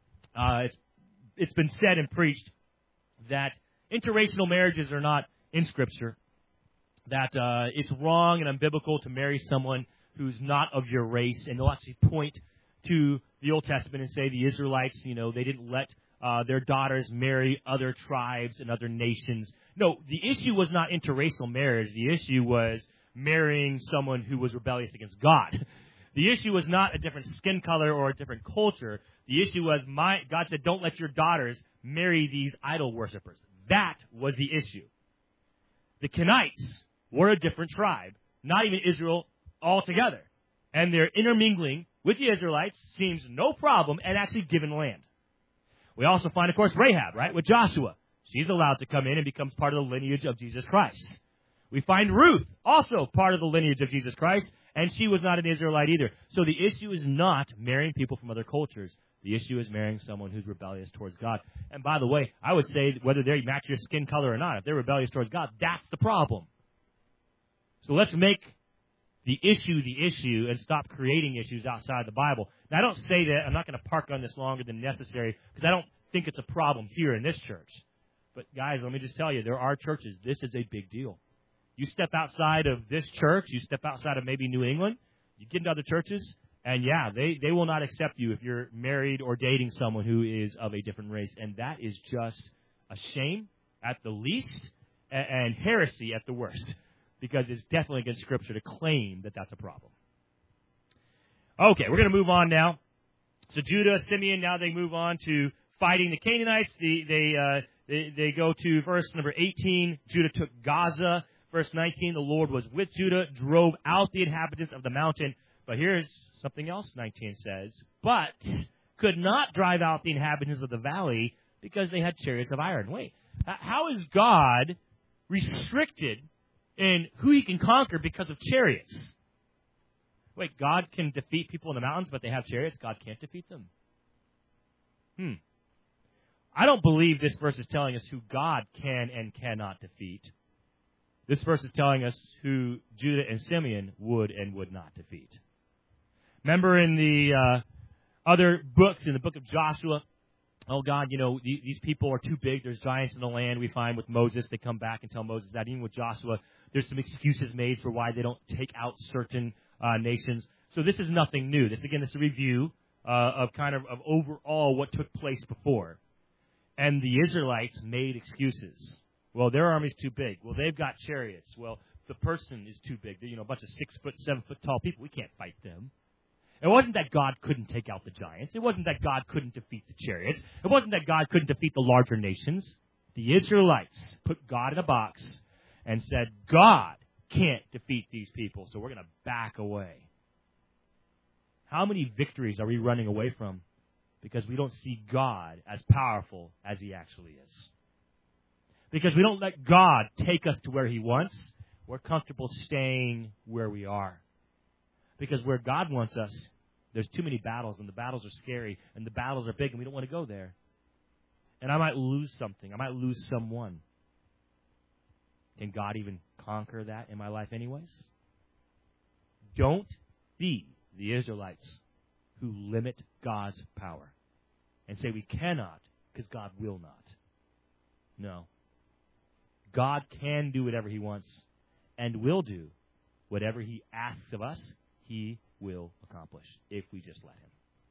it's been said and preached that interracial marriages are not in Scripture, that it's wrong and unbiblical to marry someone who's not of your race, and they'll actually point to the Old Testament and say the Israelites, they didn't let their daughters marry other tribes and other nations. No, the issue was not interracial marriage. The issue was marrying someone who was rebellious against God. The issue was not a different skin color or a different culture. The issue was God said, don't let your daughters marry these idol worshipers. That was the issue. The Kenites were a different tribe, not even Israel altogether. And their intermingling with the Israelites seems no problem and actually given land. We also find, of course, Rahab, right, with Joshua. She's allowed to come in and becomes part of the lineage of Jesus Christ. We find Ruth, also part of the lineage of Jesus Christ, and she was not an Israelite either. So the issue is not marrying people from other cultures. The issue is marrying someone who's rebellious towards God. And by the way, I would say whether they match your skin color or not, if they're rebellious towards God, that's the problem. So let's make the issue and stop creating issues outside the Bible. Now, I don't say that. I'm not going to park on this longer than necessary because I don't think it's a problem here in this church. But guys, let me just tell you, there are churches. This is a big deal. You step outside of this church, you step outside of maybe New England, you get into other churches, and yeah, they will not accept you if you're married or dating someone who is of a different race. And that is just a shame at the least and heresy at the worst, because it's definitely against Scripture to claim that that's a problem. Okay, we're going to move on now. So Judah, Simeon, now they move on to fighting the Canaanites. They go to verse number 18. Judah took Gaza. Verse 19, the Lord was with Judah, drove out the inhabitants of the mountain. But here's something else 19 says. But could not drive out the inhabitants of the valley because they had chariots of iron. Wait, how is God restricted in who he can conquer because of chariots? Wait, God can defeat people in the mountains, but they have chariots? God can't defeat them? I don't believe this verse is telling us who God can and cannot defeat. This verse is telling us who Judah and Simeon would and would not defeat. Remember in the other books, in the book of Joshua, oh God, these people are too big. There's giants in the land. We find with Moses, they come back and tell Moses that. Even with Joshua, there's some excuses made for why they don't take out certain nations. So this is nothing new. This is a review of overall what took place before. And the Israelites made excuses. Well, their army's too big. Well, they've got chariots. Well, the person is too big. A bunch of 6 foot, 7 foot tall people. We can't fight them. It wasn't that God couldn't take out the giants. It wasn't that God couldn't defeat the chariots. It wasn't that God couldn't defeat the larger nations. The Israelites put God in a box and said, God can't defeat these people, so we're going to back away. How many victories are we running away from because we don't see God as powerful as He actually is? Because we don't let God take us to where He wants, we're comfortable staying where we are. Because where God wants us, there's too many battles, and the battles are scary, and the battles are big, and we don't want to go there. And I might lose something. I might lose someone. Can God even conquer that in my life anyways? Don't be the Israelites who limit God's power and say we cannot because God will not. No. God can do whatever He wants and will do whatever He asks of us. He will accomplish if we just let Him.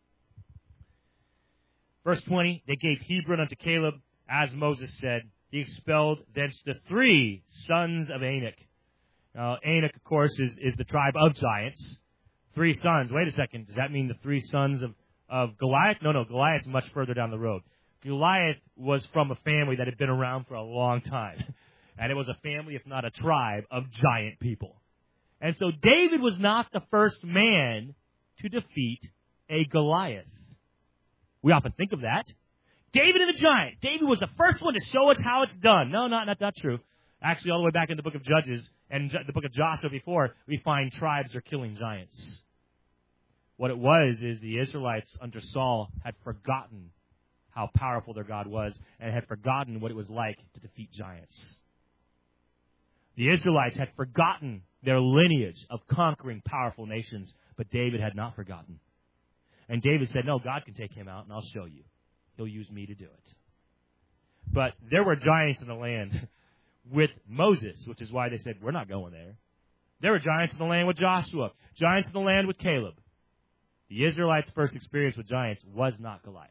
Verse 20, they gave Hebron unto Caleb, as Moses said. He expelled thence the 3 sons of Anak. Now, Anak, of course, is the tribe of giants. 3 sons. Wait a second. Does that mean the 3 sons of Goliath? No. Goliath's much further down the road. Goliath was from a family that had been around for a long time. And it was a family, if not a tribe, of giant people. And so David was not the first man to defeat a Goliath. We often think of that. David and the giant. David was the first one to show us how it's done. No, not true. Actually, all the way back in the book of Judges and the book of Joshua before, we find tribes are killing giants. What it was is the Israelites under Saul had forgotten how powerful their God was and had forgotten what it was like to defeat giants. The Israelites had forgotten their lineage of conquering powerful nations, but David had not forgotten. And David said, no, God can take him out, and I'll show you. He'll use me to do it. But there were giants in the land with Moses, which is why they said, we're not going there. There were giants in the land with Joshua, giants in the land with Caleb. The Israelites' first experience with giants was not Goliath.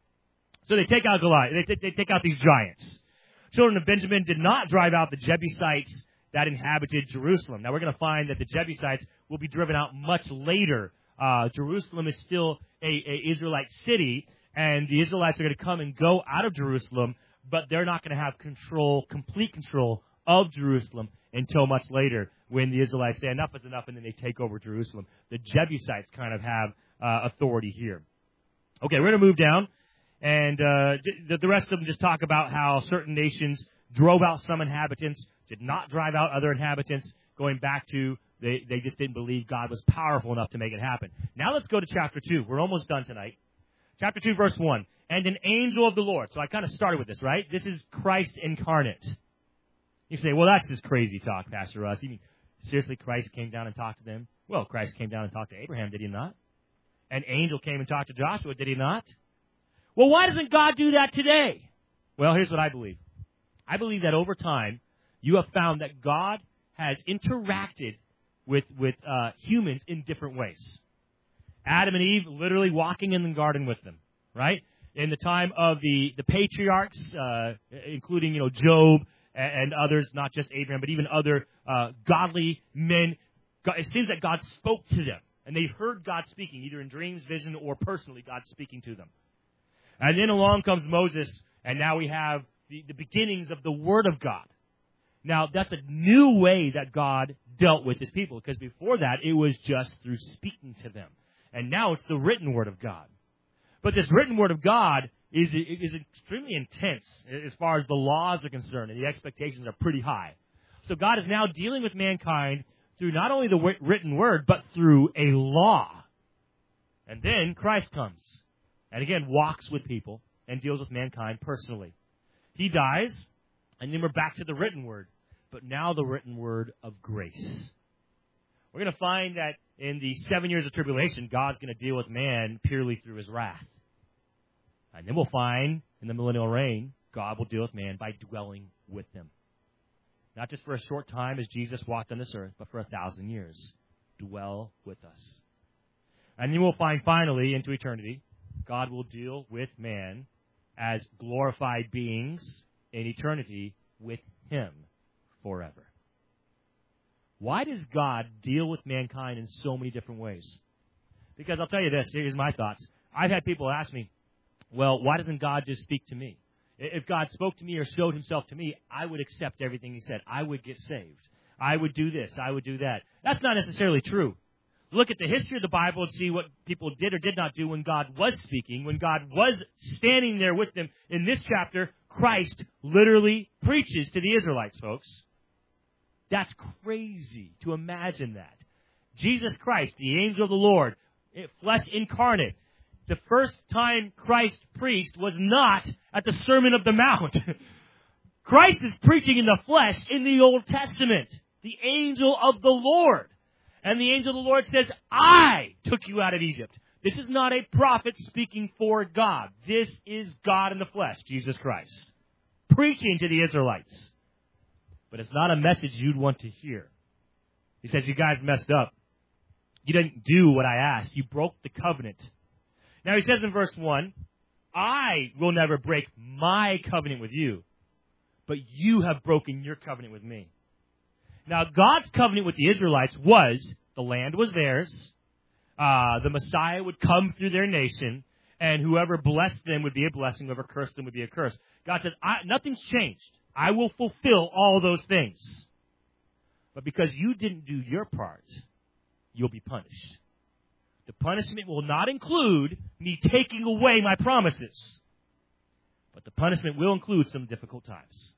So they take out Goliath. They take out these giants. Children of Benjamin did not drive out the Jebusites that inhabited Jerusalem. Now we're going to find that the Jebusites will be driven out much later. Jerusalem is still a Israelite city, and the Israelites are going to come and go out of Jerusalem, but they're not going to have complete control of Jerusalem until much later when the Israelites say enough is enough, and then they take over Jerusalem. The Jebusites kind of have authority here. Okay, we're going to move down, and the rest of them just talk about how certain nations drove out some inhabitants, did not drive out other inhabitants, going back to they just didn't believe God was powerful enough to make it happen. Now let's go to chapter 2. We're almost done tonight. Chapter 2, verse 1. And an angel of the Lord. So I kind of started with this, right? This is Christ incarnate. You say, well, that's just crazy talk, Pastor Russ. You mean, seriously, Christ came down and talked to them? Well, Christ came down and talked to Abraham, did He not? An angel came and talked to Joshua, did He not? Well, why doesn't God do that today? Well, here's what I believe. I believe that over time, you have found that God has interacted with humans in different ways. Adam and Eve literally walking in the garden with them, right? In the time of the patriarchs, including, Job and others, not just Abraham, but even other godly men, it seems that God spoke to them. And they heard God speaking, either in dreams, vision, or personally God speaking to them. And then along comes Moses, and now we have the beginnings of the Word of God. Now, that's a new way that God dealt with His people, because before that, it was just through speaking to them. And now it's the written Word of God. But this written Word of God is extremely intense as far as the laws are concerned, and the expectations are pretty high. So God is now dealing with mankind through not only the written Word, but through a law. And then Christ comes, and again walks with people and deals with mankind personally. He dies, and then we're back to the written Word. But now the written Word of grace. We're going to find that in the 7 years of tribulation, God's going to deal with man purely through His wrath. And then we'll find in the millennial reign, God will deal with man by dwelling with them. Not just for a short time as Jesus walked on this earth, but for 1,000 years. Dwell with us. And then we'll find finally, into eternity, God will deal with man as glorified beings in eternity with Him forever. Why does God deal with mankind in so many different ways? Because I'll tell you this, here's my thoughts. I've had people ask me, well, why doesn't God just speak to me? If God spoke to me or showed himself to me, I would accept everything he said. I would get saved. I would do this. I would do that. That's not necessarily true. Look at the history of the Bible and see what people did or did not do when God was speaking, when God was standing there with them. In this chapter, Christ literally preaches to the Israelites, folks. That's crazy to imagine that. Jesus Christ, the angel of the Lord, flesh incarnate. The first time Christ preached was not at the Sermon of the Mount. Christ is preaching in the flesh in the Old Testament. The angel of the Lord. And the angel of the Lord says, I took you out of Egypt. This is not a prophet speaking for God. This is God in the flesh, Jesus Christ, preaching to the Israelites. But it's not a message you'd want to hear. He says, you guys messed up. You didn't do what I asked. You broke the covenant. Now he says in verse 1, I will never break my covenant with you, but you have broken your covenant with me. Now, God's covenant with the Israelites was, the land was theirs, the Messiah would come through their nation, and whoever blessed them would be a blessing, whoever cursed them would be a curse. God says, nothing's changed. I will fulfill all those things. But because you didn't do your part, you'll be punished. The punishment will not include me taking away my promises, but the punishment will include some difficult times.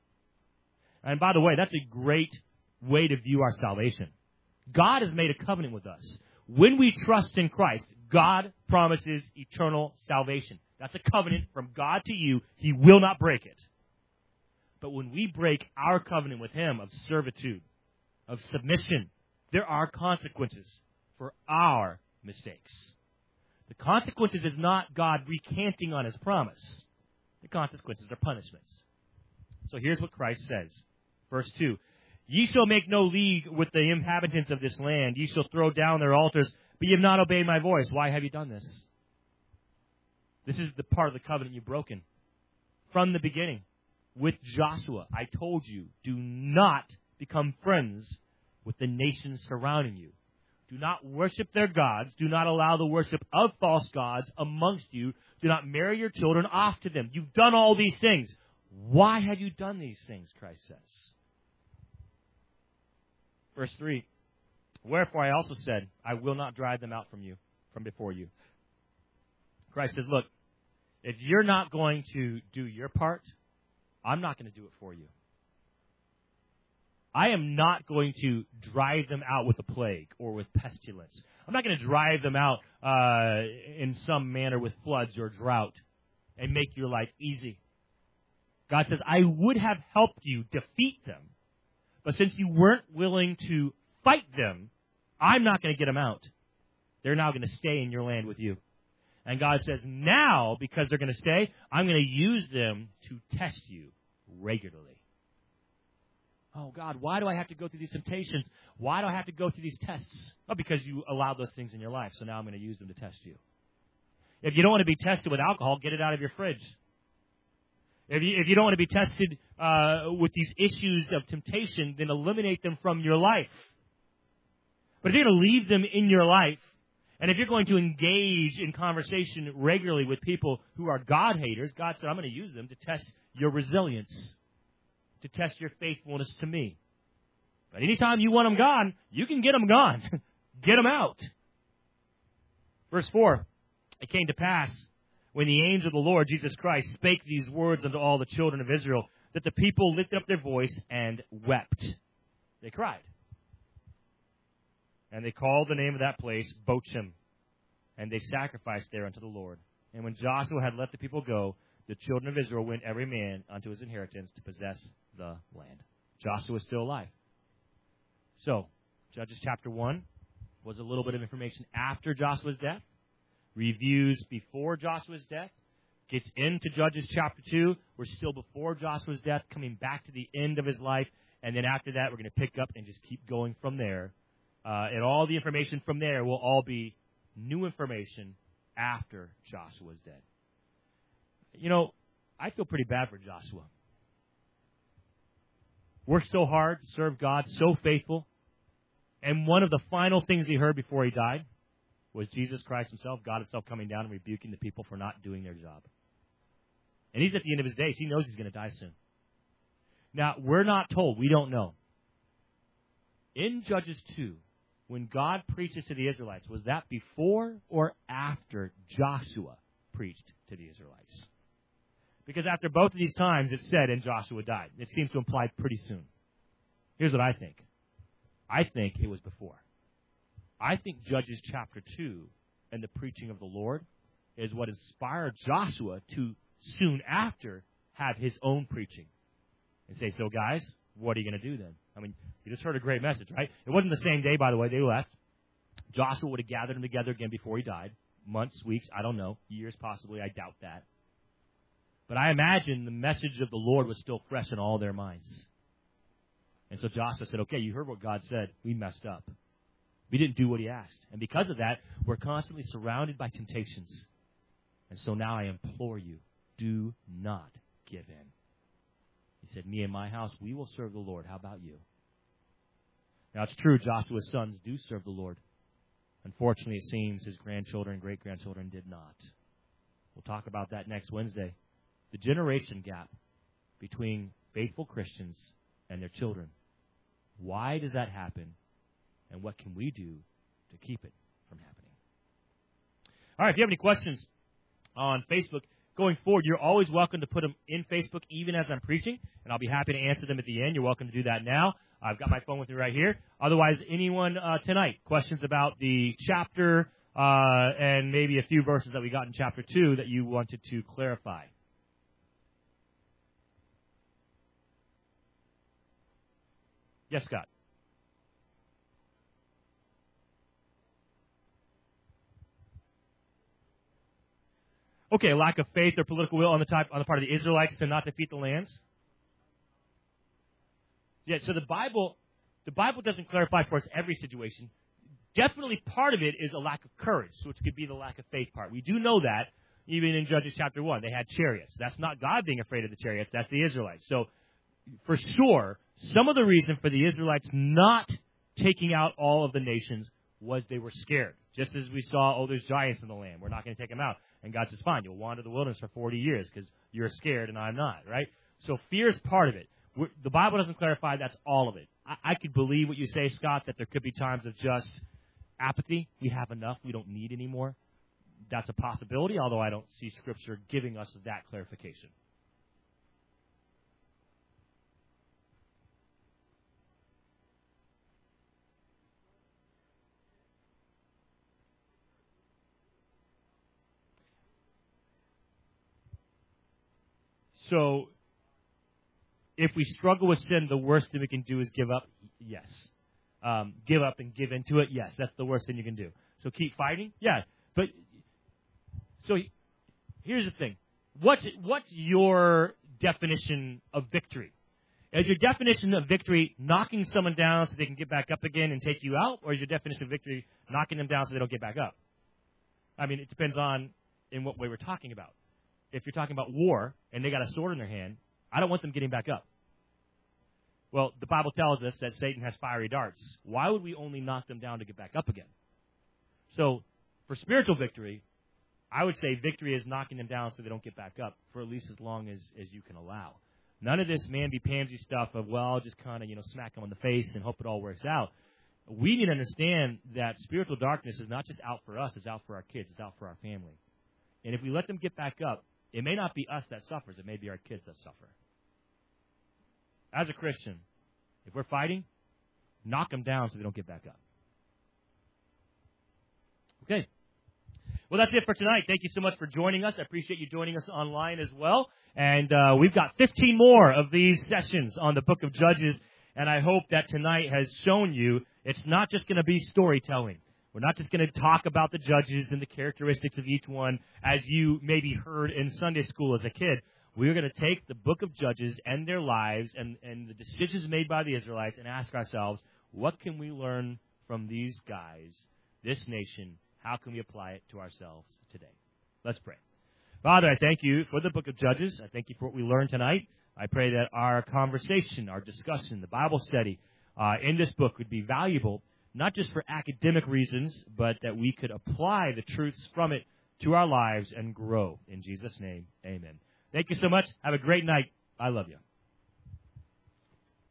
And by the way, that's a great way to view our salvation. God has made a covenant with us. When we trust in Christ, God promises eternal salvation. That's a covenant from God to you. He will not break it. But when we break our covenant with him of servitude, of submission, there are consequences for our mistakes. The consequences is not God recanting on his promise. The consequences are punishments. So here's what Christ says. Verse 2. Ye shall make no league with the inhabitants of this land. Ye shall throw down their altars, but ye have not obeyed my voice. Why have you done this? This is the part of the covenant you've broken. From the beginning, with Joshua, I told you, do not become friends with the nations surrounding you. Do not worship their gods. Do not allow the worship of false gods amongst you. Do not marry your children off to them. You've done all these things. Why have you done these things, Christ says. Verse 3, wherefore I also said, I will not drive them out from before you. Christ says, look, if you're not going to do your part, I'm not going to do it for you. I am not going to drive them out with a plague or with pestilence. I'm not going to drive them out in some manner with floods or drought and make your life easy. God says, I would have helped you defeat them. But since you weren't willing to fight them, I'm not going to get them out. They're now going to stay in your land with you. And God says, now, because they're going to stay, I'm going to use them to test you regularly. Oh, God, why do I have to go through these temptations? Why do I have to go through these tests? Well, because you allowed those things in your life, so now I'm going to use them to test you. If you don't want to be tested with alcohol, get it out of your fridge. If you don't want to be tested with these issues of temptation, then eliminate them from your life. But if you're going to leave them in your life, and if you're going to engage in conversation regularly with people who are God haters, God said, I'm going to use them to test your resilience, to test your faithfulness to me. But anytime you want them gone, you can get them gone. Get them out. Verse 4, it came to pass, when the angel of the Lord, Jesus Christ, spake these words unto all the children of Israel, that the people lifted up their voice and wept. They cried. And they called the name of that place Bochim, and they sacrificed there unto the Lord. And when Joshua had let the people go, the children of Israel went every man unto his inheritance to possess the land. Joshua is still alive. So, Judges chapter 1 was a little bit of information after Joshua's death. Reviews before Joshua's death, gets into Judges chapter 2. We're still before Joshua's death, coming back to the end of his life. And then after that, we're going to pick up and just keep going from there. And all the information from there will all be new information after Joshua's dead. You know, I feel pretty bad for Joshua. Worked so hard to serve God, so faithful. And one of the final things he heard before he died was Jesus Christ himself, God himself, coming down and rebuking the people for not doing their job. And he's at the end of his days. He knows he's going to die soon. Now, we're not told. We don't know. In Judges 2, when God preaches to the Israelites, was that before or after Joshua preached to the Israelites? Because after both of these times, it said, and Joshua died. It seems to imply pretty soon. Here's what I think. I think it was before. I think Judges chapter 2 and the preaching of the Lord is what inspired Joshua to soon after have his own preaching. And say, so guys, what are you going to do then? I mean, you just heard a great message, right? It wasn't the same day, by the way, they left. Joshua would have gathered them together again before he died. Months, weeks, I don't know. Years possibly, I doubt that. But I imagine the message of the Lord was still fresh in all their minds. And so Joshua said, okay, you heard what God said. We messed up. We didn't do what he asked. And because of that, we're constantly surrounded by temptations. And so now I implore you, do not give in. He said, me and my house, we will serve the Lord. How about you? Now, it's true, Joshua's sons do serve the Lord. Unfortunately, it seems his grandchildren and great-grandchildren did not. We'll talk about that next Wednesday. The generation gap between faithful Christians and their children. Why does that happen? And what can we do to keep it from happening? All right, if you have any questions on Facebook, going forward, you're always welcome to put them in Facebook even as I'm preaching, and I'll be happy to answer them at the end. You're welcome to do that now. I've got my phone with me right here. Otherwise, anyone tonight, questions about the chapter and maybe a few verses that we got in chapter 2 that you wanted to clarify? Yes, Scott. Okay, lack of faith or political will on the part of the Israelites to not defeat the lands. Yeah, so the Bible doesn't clarify for us every situation. Definitely part of it is a lack of courage, which could be the lack of faith part. We do know that even in Judges chapter 1. They had chariots. That's not God being afraid of the chariots. That's the Israelites. So for sure, some of the reason for the Israelites not taking out all of the nations was they were scared. Just as we saw, there's giants in the land. We're not going to take them out. And God says, fine, you'll wander the wilderness for 40 years because you're scared and I'm not, right? So fear is part of it. The Bible doesn't clarify that's all of it. I could believe what you say, Scott, that there could be times of just apathy. We have enough. We don't need any more. That's a possibility, although I don't see Scripture giving us that clarification. So, if we struggle with sin, the worst thing we can do is give up? Yes. Give up and give into it? Yes. That's the worst thing you can do. So keep fighting? Yeah. But, so, here's the thing. What's your definition of victory? Is your definition of victory knocking someone down so they can get back up again and take you out? Or is your definition of victory knocking them down so they don't get back up? I mean, it depends on in what way we're talking about. If you're talking about war and they got a sword in their hand, I don't want them getting back up. Well, the Bible tells us that Satan has fiery darts. Why would we only knock them down to get back up again? So, for spiritual victory, I would say victory is knocking them down so they don't get back up for at least as long as you can allow. None of this mamby-pamby stuff of, well, just kind of, smack them on the face and hope it all works out. We need to understand that spiritual darkness is not just out for us, it's out for our kids, it's out for our family. And if we let them get back up, it may not be us that suffers. It may be our kids that suffer. As a Christian, if we're fighting, knock them down so they don't get back up. Okay. Well, that's it for tonight. Thank you so much for joining us. I appreciate you joining us online as well. And we've got 15 more of these sessions on the book of Judges. And I hope that tonight has shown you it's not just going to be storytelling. We're not just going to talk about the judges and the characteristics of each one as you maybe heard in Sunday school as a kid. We're going to take the book of Judges and their lives and the decisions made by the Israelites and ask ourselves, what can we learn from these guys, this nation? How can we apply it to ourselves today? Let's pray. Father, I thank you for the book of Judges. I thank you for what we learned tonight. I pray that our conversation, our discussion, the Bible study in this book would be valuable not just for academic reasons, but that we could apply the truths from it to our lives and grow. In Jesus' name, amen. Thank you so much. Have a great night. I love you.